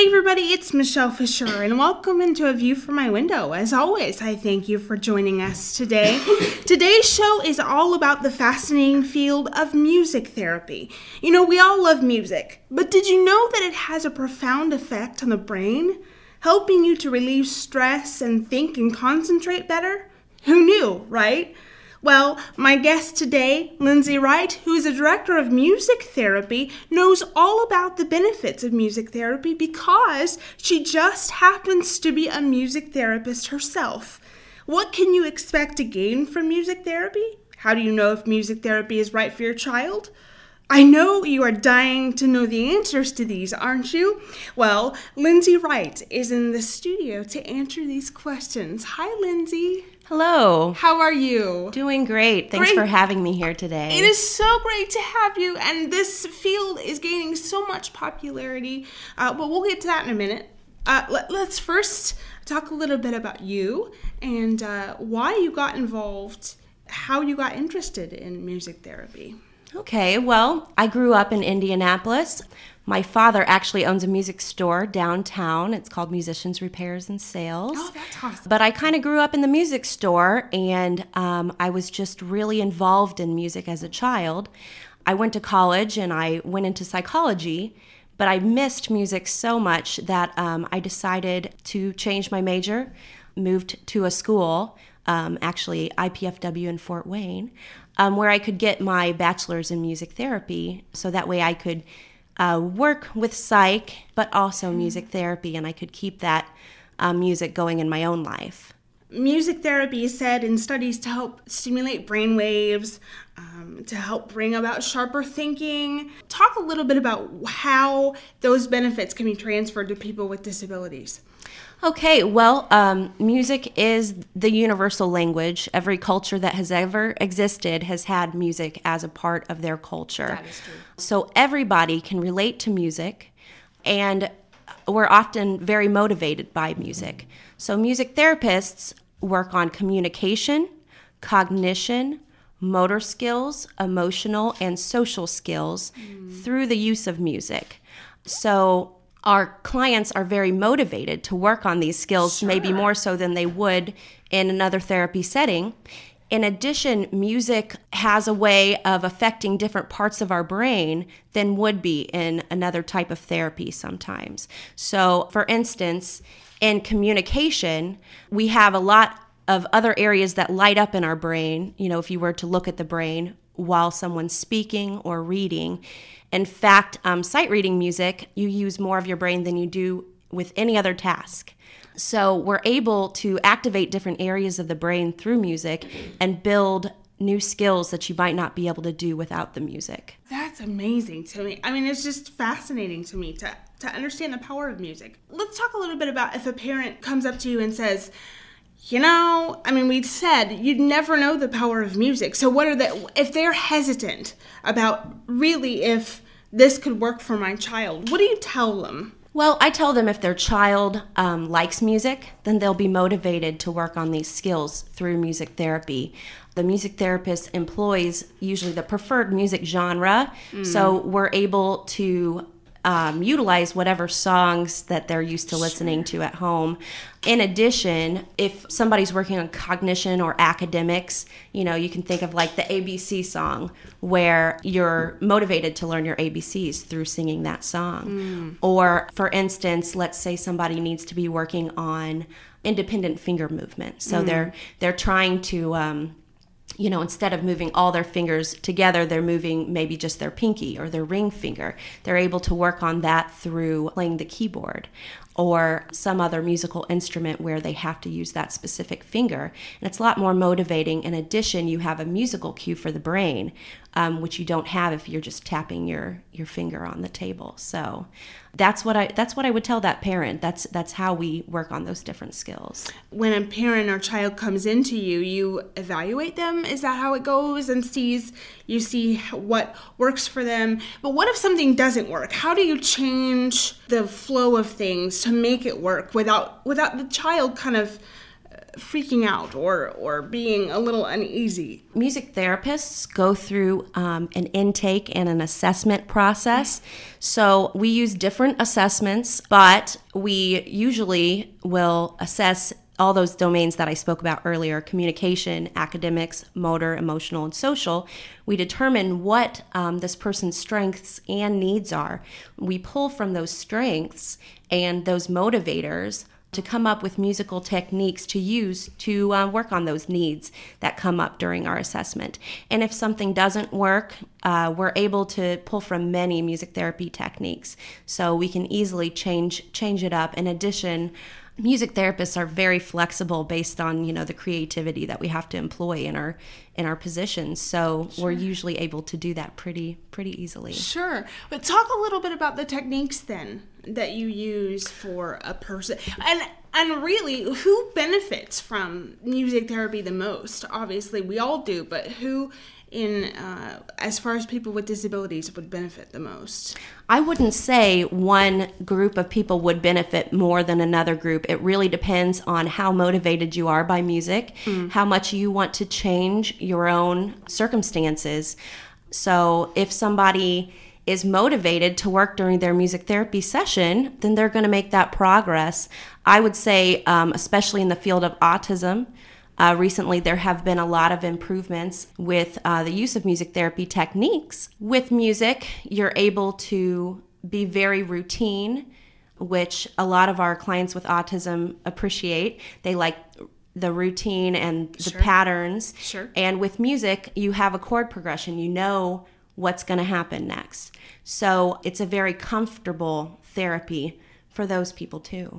Hey everybody, it's Michelle Fisher, and welcome into A View from My Window. As always, I thank you for joining us today. Today's show is all about the fascinating field of music therapy. You know, we all love music, but did you know that it has a profound effect on the brain, helping you to relieve stress and think and concentrate better? Who knew, right? Well, my guest today, Lindsay Wright, who is a director of music therapy, knows all about the benefits of music therapy because she just happens to be a music therapist herself. What can you expect to gain from music therapy? How do you know if music therapy is right for your child? I know you are dying to know the answers to these, aren't you? Well, Lindsay Wright is in the studio to answer these questions. Hi, Lindsay. Hello. How are you? Doing great. Thanks for having me here today. It is so great to have you, and this field is gaining so much popularity, but we'll get to that in a minute. Let's first talk a little bit about you and why you got involved, how you got interested in music therapy. Okay, well, I grew up in Indianapolis. My father actually owns a music store downtown. It's called Musicians Repairs and Sales. Oh, that's awesome. But I kind of grew up in the music store, and I was just really involved in music as a child. I went to college, and I went into psychology, but I missed music so much that I decided to change my major, moved to a school, actually IPFW in Fort Wayne, where I could get my bachelor's in music therapy, so that way I could work with psych, but also music therapy, and I could keep that music going in my own life. Music therapy is said in studies to help stimulate brain waves, to help bring about sharper thinking. Talk a little bit about how those benefits can be transferred to people with disabilities. Okay, well, music is the universal language. Every culture that has ever existed has had music as a part of their culture. That is true. So everybody can relate to music, and we're often very motivated by music. So music therapists work on communication, cognition, motor skills, emotional and social skills through the use of music. So our clients are very motivated to work on these skills, maybe more so than they would in another therapy setting. In addition, music has a way of affecting different parts of our brain than would be in another type of therapy sometimes. So, for instance, in communication, we have a lot of other areas that light up in our brain. You know, if you were to look at the brain while someone's speaking or reading. In fact, sight reading music, you use more of your brain than you do with any other task. So we're able to activate different areas of the brain through music and build new skills that you might not be able to do without the music. That's amazing to me. I mean, it's just fascinating to me to understand the power of music. Let's talk a little bit about if a parent comes up to you and says, you know, I mean, we said you'd never know the power of music. So if they're hesitant about really if this could work for my child, what do you tell them? Well, I tell them if their child likes music, then they'll be motivated to work on these skills through music therapy. The music therapist employs usually the preferred music genre, so we're able to utilize whatever songs that they're used to listening to at home. In addition, if somebody's working on cognition or academics, you know, you can think of like the ABC song where you're motivated to learn your ABCs through singing that song. Or for instance, let's say somebody needs to be working on independent finger movement. So they're trying to you know, instead of moving all their fingers together, they're moving maybe just their pinky or their ring finger. They're able to work on that through playing the keyboard or some other musical instrument where they have to use that specific finger. And it's a lot more motivating. In addition, you have a musical cue for the brain, which you don't have if you're just tapping your finger on the table. So that's what I would tell that parent. That's how we work on those different skills. When a parent or child comes into you, you evaluate them. Is that how it goes? And you see what works for them. But what if something doesn't work? How do you change the flow of things to make it work without the child kind of freaking out or being a little uneasy? Music therapists go through an intake and an assessment process. So we use different assessments, but we usually will assess all those domains that I spoke about earlier: communication, academics, motor, emotional, and social. We determine what this person's strengths and needs are. We pull from those strengths and those motivators to come up with musical techniques to use to work on those needs that come up during our assessment. And if something doesn't work, we're able to pull from many music therapy techniques. So we can easily change it up. In addition, music therapists are very flexible based on, the creativity that we have to employ in our positions. So we're usually able to do that pretty easily. Sure. But talk a little bit about the techniques then that you use for a person. And really, who benefits from music therapy the most? Obviously, we all do, but who as far as people with disabilities would benefit the most? I wouldn't say one group of people would benefit more than another group. It really depends on how motivated you are by music, how much you want to change your own circumstances. So if somebody is motivated to work during their music therapy session, then they're going to make that progress. I would say, especially in the field of autism, recently, there have been a lot of improvements with the use of music therapy techniques. With music, you're able to be very routine, which a lot of our clients with autism appreciate. They like the routine and the patterns. Sure. And with music, you have a chord progression. You know what's going to happen next. So it's a very comfortable therapy for those people too.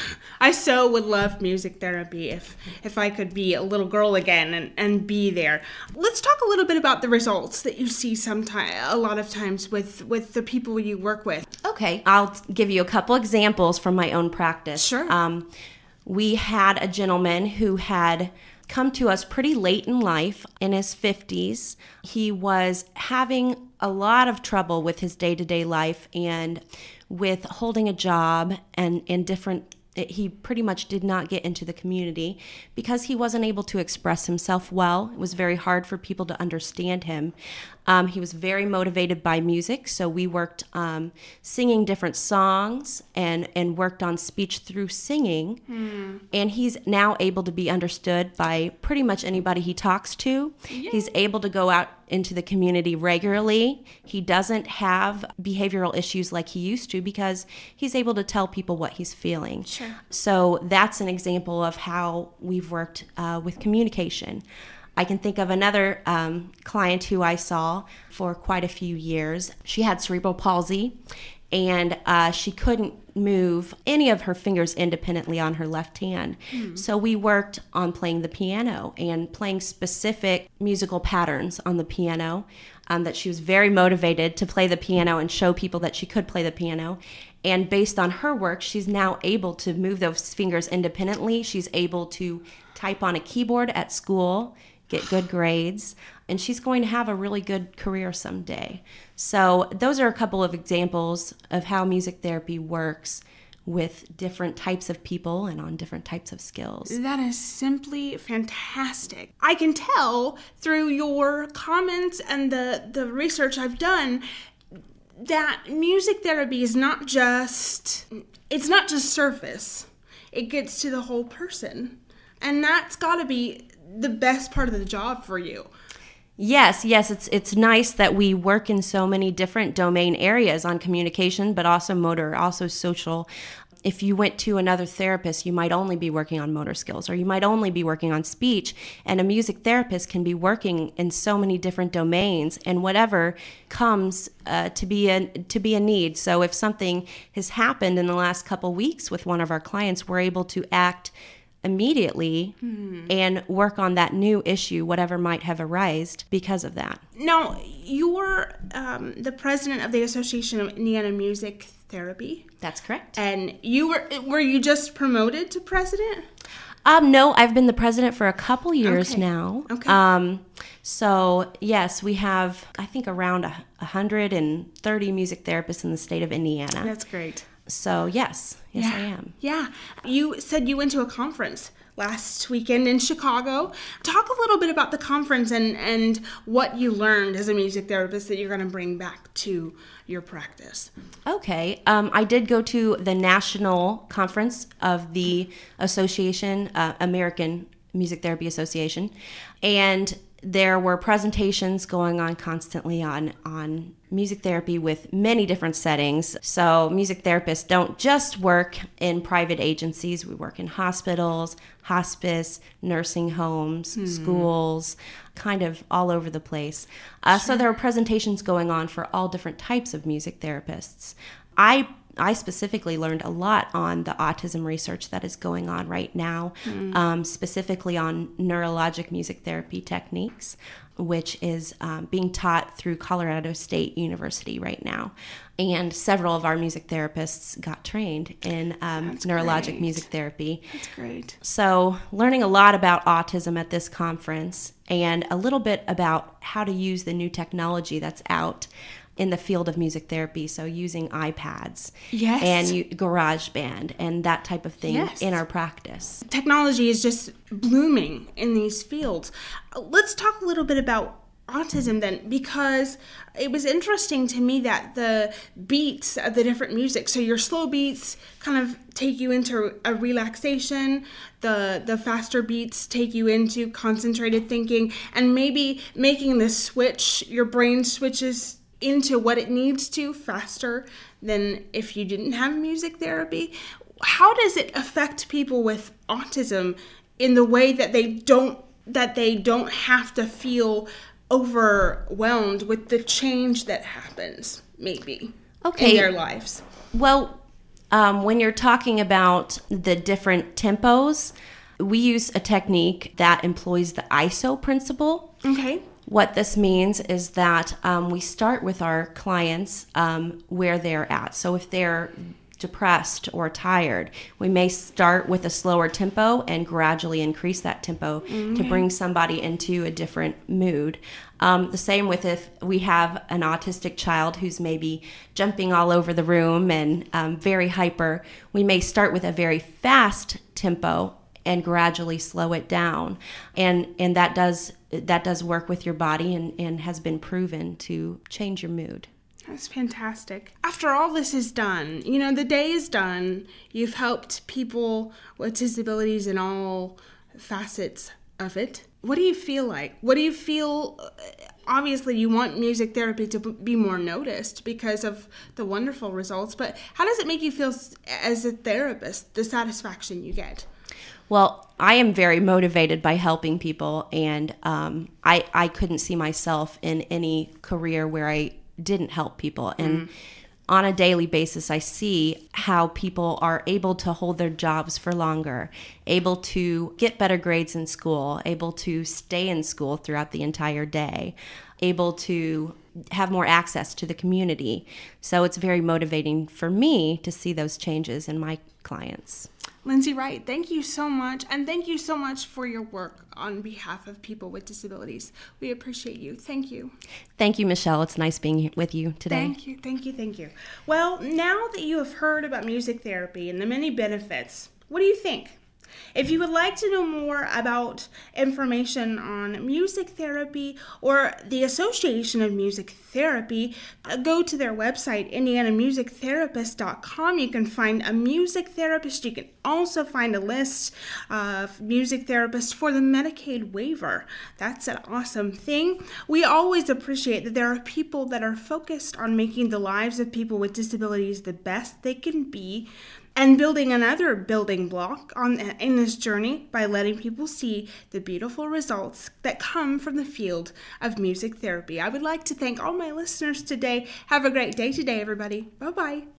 I so would love music therapy if I could be a little girl again and be there. Let's talk a little bit about the results that you see a lot of times with the people you work with. Okay, I'll give you a couple examples from my own practice. Sure. We had a gentleman who had come to us pretty late in life, in his 50s. He was having a lot of trouble with his day-to-day life and with holding a job and in different. He pretty much did not get into the community because he wasn't able to express himself well. It was very hard for people to understand him. He was very motivated by music, so we worked singing different songs and worked on speech through singing. And he's now able to be understood by pretty much anybody he talks to. Yay. He's able to go out into the community regularly. He doesn't have behavioral issues like he used to because he's able to tell people what he's feeling. Sure. So that's an example of how we've worked with communication. I can think of another client who I saw for quite a few years. She had cerebral palsy, and she couldn't move any of her fingers independently on her left hand. So we worked on playing the piano and playing specific musical patterns on the piano, that she was very motivated to play the piano and show people that she could play the piano. And based on her work, she's now able to move those fingers independently. She's able to type on a keyboard at school, get good grades, and she's going to have a really good career someday. So those are a couple of examples of how music therapy works with different types of people and on different types of skills. That is simply fantastic. I can tell through your comments and the research I've done that music therapy is not just surface. It gets to the whole person. And that's got to be the best part of the job for you. Yes, it's nice that we work in so many different domain areas on communication, but also motor, also social. If you went to another therapist, you might only be working on motor skills, or you might only be working on speech, and a music therapist can be working in so many different domains, and whatever comes to be a need. So if something has happened in the last couple weeks with one of our clients, we're able to act immediately and work on that new issue, whatever might have arisen because of that. Now, you're the president of the Association of Indiana Music Therapy. That's correct. And were you just promoted to president? No, I've been the president for a couple years now. Okay. So yes, we have, I think, around 130 music therapists in the state of Indiana. That's great. So yes, I am. Yeah. You said you went to a conference last weekend in Chicago. Talk a little bit about the conference and what you learned as a music therapist that you're going to bring back to your practice. Okay. I did go to the national conference of the association, American Music Therapy Association, and there were presentations going on constantly on music therapy with many different settings. So music therapists don't just work in private agencies. We work in hospitals, hospice, nursing homes, schools, kind of all over the place. So there were presentations going on for all different types of music therapists. I specifically learned a lot on the autism research that is going on right now, specifically on neurologic music therapy techniques, which is being taught through Colorado State University right now. And several of our music therapists got trained in neurologic music therapy. That's great. So learning a lot about autism at this conference and a little bit about how to use the new technology that's out in the field of music therapy, so using iPads and GarageBand and that type of thing in our practice. Technology is just blooming in these fields. Let's talk a little bit about autism then, because it was interesting to me that the beats of the different music, so your slow beats kind of take you into a relaxation, the faster beats take you into concentrated thinking, and maybe making the switch, your brain switches into what it needs to faster than if you didn't have music therapy. How does it affect people with autism in the way that they don't have to feel overwhelmed with the change that happens maybe in their lives? Well, when you're talking about the different tempos, we use a technique that employs the ISO principle. Okay. What this means is that we start with our clients where they're at. So if they're depressed or tired, we may start with a slower tempo and gradually increase that tempo to bring somebody into a different mood. The same with if we have an autistic child who's maybe jumping all over the room and very hyper, we may start with a very fast tempo and gradually slow it down. And that does work with your body and has been proven to change your mood. That's fantastic. After all this is done, the day is done. You've helped people with disabilities in all facets of it. What do you feel like? What do you feel? Obviously, you want music therapy to be more noticed because of the wonderful results, but how does it make you feel as a therapist, the satisfaction you get? Well, I am very motivated by helping people, and I couldn't see myself in any career where I didn't help people. And on a daily basis, I see how people are able to hold their jobs for longer, able to get better grades in school, able to stay in school throughout the entire day, able to have more access to the community. So it's very motivating for me to see those changes in my clients. Lindsay Wright, thank you so much, and thank you so much for your work on behalf of people with disabilities. We appreciate you. Thank you. Thank you, Michelle. It's nice being with you today. Thank you. Well, now that you have heard about music therapy and the many benefits, what do you think? If you would like to know more about information on music therapy or the Association of Music Therapy, go to their website, indianamusictherapist.com. You can find a music therapist. You can also find a list of music therapists for the Medicaid waiver. That's an awesome thing. We always appreciate that there are people that are focused on making the lives of people with disabilities the best they can be, and building another building block in this journey by letting people see the beautiful results that come from the field of music therapy. I would like to thank all my listeners today. Have a great day today, everybody. Bye-bye.